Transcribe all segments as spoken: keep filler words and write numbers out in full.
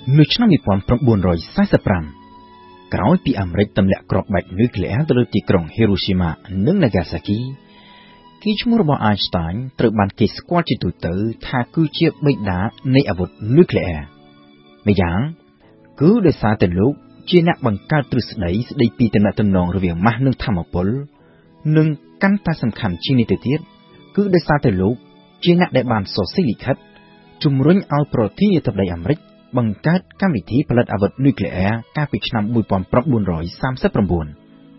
នៅឆ្នាំmột nghìn chín trăm bốn mươi lămក្រោយពីអាមេរិកទម្លាក់គ្រាប់បែកនុយក្លេអ៊ែរទៅលើទីក្រុង Hiroshima និង Nagasaki គេឈ្មោះរបស់ Einstein ត្រូវបានគេស្គាល់ជាទូទៅថាគឺជាបិតានៃអាវុធនុយក្លេអ៊ែរម្យ៉ាងគឺដោយសារតែលោកជាអ្នកបង្កើតទ្រឹស្ដីស្ដីពីទំនាក់ទំនងរវាងម៉ាស់និងថាមពលនិងកាន់តែសំខាន់ជាងនេះទៅទៀតគឺដោយសារតែលោកជាអ្នកដែលបានសរសេរលិខិតជំរុញឲ្យប្រធានាធិបតីអាមេរិកបង្កើតកម្មវិធីផលិតអាវុធនុយក្លេអ៊ែរកាលពីឆ្នាំmột nghìn chín trăm ba mươi chín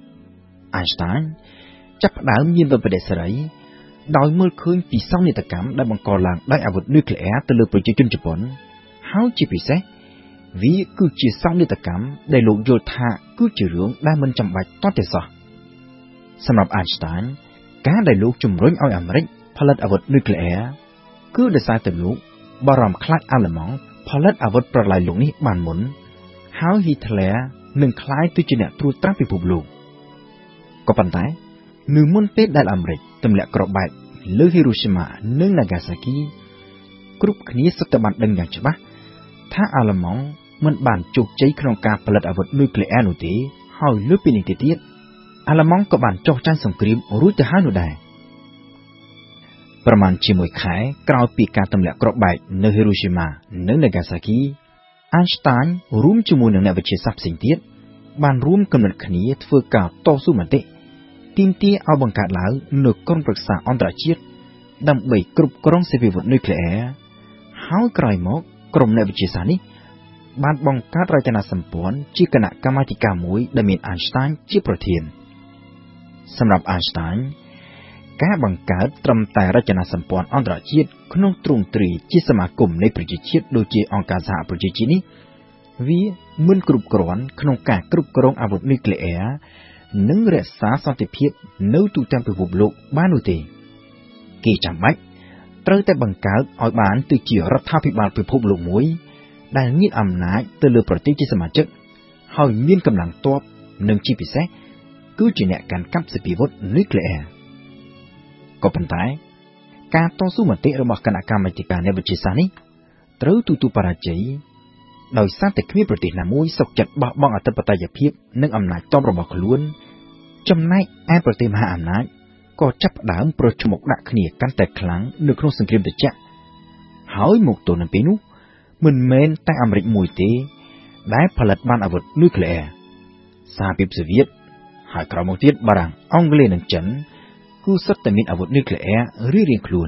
Einstein ចាប់ផ្ដើមមានវិបត្តិសេរីដោយមើលឃើញពីសោកនាដកម្មដែលបង្កឡើងដោយអាវុធនុយក្លេអ៊ែរទៅលើប្រជាជនជប៉ុនហើយជាពិសេសវាគឺជាសោកនាដកម្មដែលលោកយល់ថាគឺជារឿងដែលមិនចាំបាច់ទាល់តែសោះសម្រាប់ Einstein ការដែលលោកជំរុញឲ្យអាមេរិកផលិតអាវុធនុយក្លេអ៊ែរគឺដោយសារតែលោកបារម្ភខ្លាចអាល្លឺម៉ង់ផលិតអាវុធប្រឡាយលោកនេះបានមុនហើយ Hitler នឹងក្លាយទៅជាអ្នកត្រួតត្រាពិភពលោកក៏ប៉ុន្តែនៅមុនពេលដែលអាមេរិកទម្លាក់គ្រាប់បែកលើ Hiroshima និង Nagasaki គ្រប់គ្នាសុទ្ធតែបានដឹងយ៉ាងច្បាស់ថាអាល្លឺម៉ង់មិនបានជោគជ័យក្នុងការផលិតអាវុធនុយក្លេអ៊ែរនោះទេហើយលើពីនេះទៅទៀតអាល្លឺម៉ង់ក៏បានចុះចាញ់សង្គ្រាមរួចទៅហើយនោះដែរប្រមាណជាមួយខែក្រោយពីការទម្លាក់គ្រាប់បែកនៅ Hiroshima និង Nagasaki Einstein រួមជាមួយនឹងអ្នកវិទ្យាសាស្ត្រផ្សេងទៀតបានរួមគំនិតគ្នាធ្វើការតស៊ូមតិទាមទារឲ្យបង្កើតឡើងនូវក្រុមប្រឹក្សាអន្តរជាតិដើម្បីគ្រប់គ្រងសេវាវុធនុយក្លេអ៊ែរហើយក្រោយមកក្រុមអ្នកវិទ្យាសាស្ត្រនេះបានបង្កើតរចនាសម្ព័ន្ធជាគណៈកម្មាធិការមួយដែលមាន Einstein ជាប្រធានសម្រាប់ Einstein ការបង្កើតត្រឹមតែរចនាសម្ព័ន្ធអន្តរជាតិក្នុងទ្រង់ទ្រាយជាសមាគមនៃប្រជាជាតិដូចជាអង្គការសហប្រជាជាតិនេះវាមិនគ្រប់គ្រាន់ក្នុងការគ្រប់គ្រងអាវុធនុយក្លេអ៊ែរនិងរក្សាសន្តិភាពនៅទូទាំងពិភពលោកបាននោះទេគេចាំបាច់ត្រូវតែបង្កើតឲ្យបានទៅជារដ្ឋាភិបាលពិភពលោកមួយដែលមានអំណាចទៅលើប្រទេសជាសមាជិកហើយមានកម្លាំងទ័ពនិងជាពិសេសគឺជាអ្នកកាន់កាប់សេពីវុធនុយក្លេអ៊ែរក៏ប៉ុន្តែការតស៊ូមតិរបស់គណៈកម្មាធិការអ្នកវិទ្យាសាស្ត្រនេះត្រូវទទួលបរាជ័យដោយសារតែគ្មានប្រទេសណាមួយសុខចិត្តបោះបង់អធិបតេយ្យភាពនិងអំណាចទ័ពរបស់ខ្លួនចំណែកឯប្រទេសមហាអំណាចក៏ចាប់ផ្ដើមប្រជុំមកដាក់គ្នាកាន់តែខ្លាំងនៅក្នុងសង្គ្រាមត្រជាក់ហើយមកទល់នឹងពេលនោះមិនមែនតែអាមេរិកមួយទេដែលផលិតបានអាវុធនុយក្លេអ៊ែរសហភាពសូវៀតហើយក្រោយមកទៀតបារាំងអង់គ្លេសនិងចិនគឺសុទ្ធតែមានអាវុធនុយក្លេអ៊ែររៀងៗខ្លួន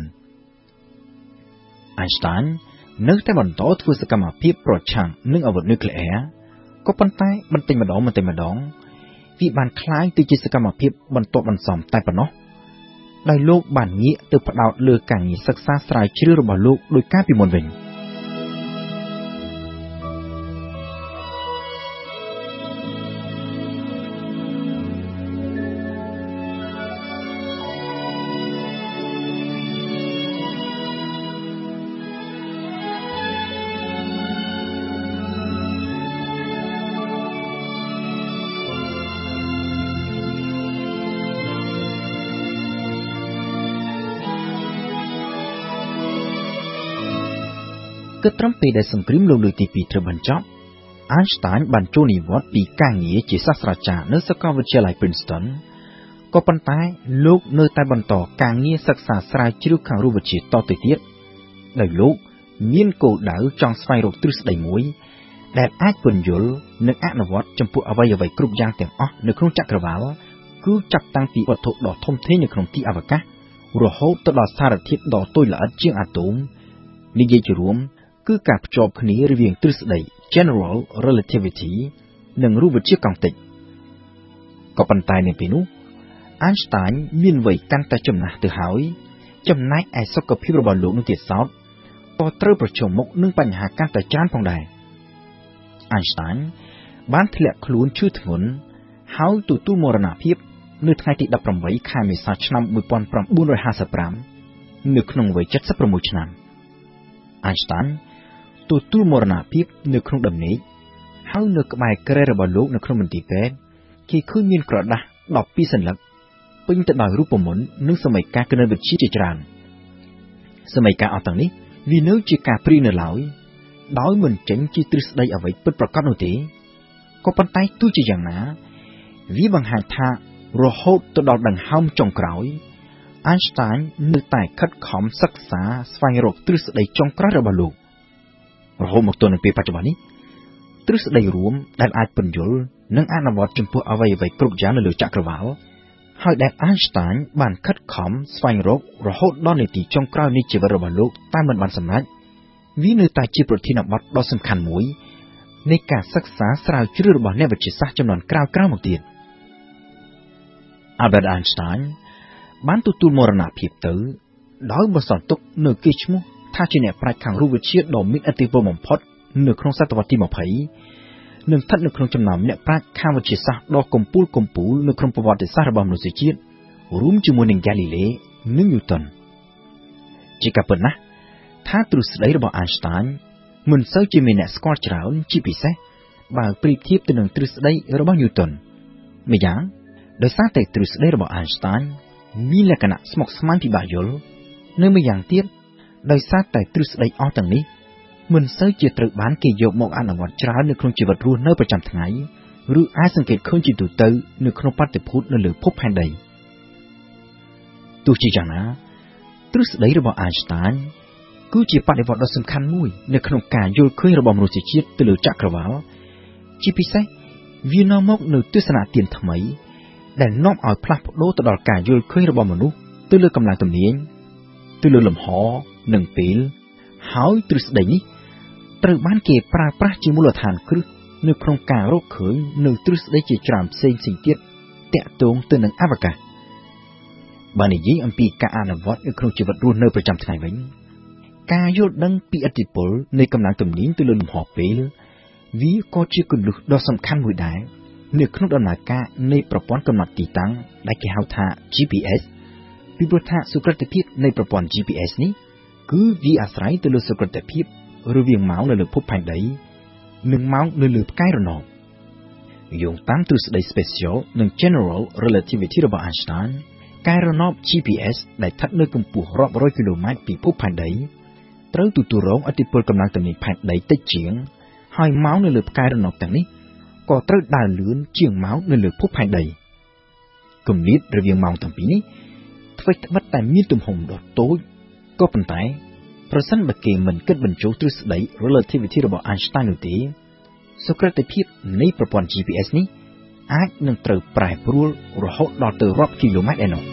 Einstein នៅតែបន្តធ្វើសកម្មភាពប្រឆាំងនឹងអាវុធនុយក្លេអ៊ែរក៏ប៉ុន្តែបន្តិចម្ដងបន្តិចម្ដងវាបានคล้ายទៅជាសកម្មភាពបន្ទាប់បន្សំតែប៉ុណ្ណោះដោយលោកបានងាកទៅផ្ដោតលើការងារសិក្សាស្រាវជ្រាវរបស់លោកដោយកាលពីមុនវិញគឺត្រឹមពេលដែលសង្គ្រាមលោកលើកទីពីរត្រូវបញ្ចប់ Einstein បានចូលនិវត្តន៍ពីការងារជាសាស្ត្រាចារ្យនៅសាកលវិទ្យាល័យ Princeton ក៏ប៉ុន្តែលោកនៅតែបន្តការងារសិក្សាស្រាវជ្រាវខាងរូបវិទ្យាតទៅទៀតដោយលោកមានគោលដៅចង់ស្វែងរកទ្រឹស្ដីមួយដែលអាចពន្យល់និងអនុវត្តចំពោះអ្វីៗគ្រប់យ៉ាងទាំងអស់នៅក្នុងចក្រវាឡគឺចាប់តាំងពីវត្ថុដ៏ធំធេងនៅក្នុងទីអវកាសរហូតទៅដល់សារធាតុដ៏តូចល្អិតជាងអាតូមនិយាយជារួមគឺការភ្ជាប់គ្នារវាងទ្រឹស្ដី General Relativity និងរូបវិទ្យាកង់ទិចក៏ប៉ុន្តែនៅពេលនោះ Einstein មានវ័យកាន់តែចំណាស់ទៅហើយចំណែកឯសុខភាពរបស់លោកនោះទៀតសោតក៏ត្រូវប្រឈមមុខនឹងបញ្ហាកាន់តែច្រើនផងដែរ Einstein បានធ្លាក់ខ្លួនឈឺធ្ងន់ហើយទទួលមរណភាពនៅថ្ងៃទីដប់ប្រាំបីខែមេសាឆ្នាំmột nghìn chín trăm năm mươi lămនៅក្នុងវ័យเจ็ดสิบหกឆ្នាំ Einstein ទទួលមរណភាពនៅក្នុងដំណេកហើយនៅក្បែរគ្រែរបស់លោកនៅក្នុងមន្ទីរពេទ្យគេឃើញមានក្រដាស់ដប់ពីរសន្លឹកពេញទៅដោយរូបមន្តនិងសមីការគណិតវិទ្យាជាច្រើនសមីការអស់ទាំងនេះវានៅជាការព្រាយនៅឡើយដោយមិនចេញជាទ្រឹស្ដីអ្វីពិតប្រាកដនោះទេក៏ប៉ុន្តែទោះជាយ៉ាងណាវាបង្ហាញថារហូតទៅដល់ដង្ហើមចុងក្រោយ Einstein នៅតែខិតខំសិក្សាស្វែងរកទ្រឹស្ដីចុងក្រោយរបស់លោករហូតមកទល់នឹងពេលបច្ចុប្បន្ននេះទ្រឹស្ដីរួមដែលអាចពន្យល់និងអនុវត្តចំពោះអ្វីៗគ្រប់យ៉ាងនៅលើចក្រវាឡហើយដែល Einstein បានខិតខំស្វែងរករហូតដល់នាទីចុងក្រោយនៃជីវិតរបស់លោកតែមិនបានសម្រេចវានៅតែជាប្រធានបទដ៏សំខាន់មួយនៃការសិក្សាស្រាវជ្រាវរបស់អ្នកវិទ្យាសាស្ត្រចំនួនក្រោយៗមកទៀត Albert Einstein បានទទួលមរណភាពទៅដោយបន្សល់ទុកនូវកេរ្តិ៍ឈ្មោះថាជាអ្នកប្រាជ្ញខាងរូបវិទ្យាដ៏មានឥទ្ធិពលបំផុតនៅក្នុងសតវត្សទីยี่สิบនិងស្ថិតនៅក្នុងចំណោមអ្នកប្រាជ្ញខាងវិទ្យាសាស្ត្រដ៏កំពូលកំពូលនៅក្នុងប្រវត្តិសាស្ត្ររបស់មនុស្សជាតិរួមជាមួយនឹង Galilei និង Newton ជាការពិតណាស់ថាទ្រឹស្ដីរបស់ Einstein មិនសូវជាមានអ្នកស្គាល់ច្រើនជាពិសេសបើប្រៀបធៀបទៅនឹងទ្រឹស្ដីរបស់ Newton ម្យ៉ាងដោយសារតែទ្រឹស្ដីរបស់ Einstein មានលក្ខណៈស្មុគស្មាញពិបាកយល់នៅម្យ៉ាងទៀតដោយសារតែទ្រឹស្ដីអស់ទាំងនេះមិនសូវជាត្រូវបានគេយកមកអនុវត្តច្រើននៅក្នុងជីវិតរស់នៅប្រចាំថ្ងៃឬអាចសង្កេតឃើញជាទូទៅនៅក្នុងបាតុភូតនៅលើភពផែនដីទោះជាយ៉ាងណាទ្រឹស្ដីរបស់ Einstein គឺជាបដិវត្តន៍ដ៏សំខាន់មួយនៅក្នុងការយល់ឃើញរបស់មនុស្សជាតិទៅលើចក្រវាឡជាពិសេសវានាំមកនូវទស្សនៈទានថ្មីដែលនាំឲ្យផ្លាស់ប្ដូរទៅដល់ការយល់ឃើញរបស់មនុស្សទៅលើកម្លាំងទំនាញទៅលើលំហនិងពេលហើយទ្រឹស្ដីនេះត្រូវបានគេប្រើប្រាស់ជាមូលដ្ឋានគ្រឹះនៅក្នុងការរកឃើញនូវទ្រឹស្ដីជាច្រើនផ្សេងៗទៀតទាក់ទងទៅនឹងអវកាសបើនិយាយអំពីការអនុវត្តនៅក្នុងជីវិតរស់នៅប្រចាំថ្ងៃវិញការយល់ដឹងពីឥទ្ធិពលនៃកម្លាំងទំនាញទៅលើលំហពេលវាក៏ជាគន្លឹះដ៏សំខាន់មួយដែរនៅក្នុងដំណើរការនៃប្រព័ន្ធកំណត់ទីតាំងដែលគេហៅថា G P S ពីព្រោះថាសុក្រតិភាពនៃប្រព័ន្ធ G P S នេះគឺវាអាស្រ័យទៅលើសុក្រតិភាពរវាងម៉ោងនៅលើភពផែនដីនិងម៉ោងនៅលើផ្កាយរណបយោងតាមទ្រឹស្ដី Special និង General Relativity របស់ Einstein ផ្កាយរណប G P S ដែលស្ថិតនៅកម្ពស់រាប់រយគីឡូម៉ែត្រពីភពផែនដីត្រូវទទួលរងឥទ្ធិពលកម្លាំងទំនាញផែនដីតិចជាងហើយម៉ោងនៅលើផ្កាយរណបទាំងនេះក៏ត្រូវដើរលឿនជាងម៉ោងនៅលើភពផែនដីគម្លាតរវាងម៉ោងទាំងពីរនេះអ្វីត្បិតតែមានទំហំដ៏តូចក៏ប៉ុន្តែប្រសិនបើគេមិនគិតបញ្ចូលទ្រឹស្ដី relativity របស់ Einstein នោះទេសុក្រតិភាពនៃប្រព័ន្ធ G P S នេះអាចនឹងត្រូវប្រែប្រួលរហូតដល់ទៅរាប់គីឡូម៉ែត្រឯណោះ